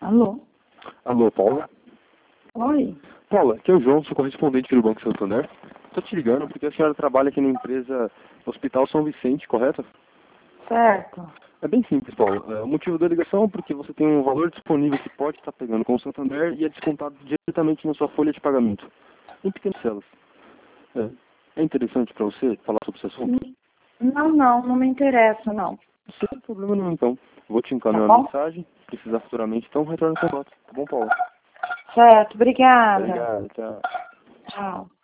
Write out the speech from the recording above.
Alô? Alô, Paula? Oi? Paula, aqui é o João, sou correspondente do Banco Santander. Estou te ligando porque a senhora trabalha aqui na empresa Hospital São Vicente, correto? Certo. É bem simples, Paula. O motivo da ligação é porque você tem um valor disponível que pode estar pegando com o Santander e é descontado diretamente na sua folha de pagamento, em pequenas células. É interessante para você falar sobre esse assunto? Não me interessa, não. Sem problema nenhum, então. Vou te Tá encaminhar uma bom? mensagem, se precisar futuramente, então retorne com contato. Tá bom, Paula? Certo, obrigada. Obrigado, tchau. Tchau.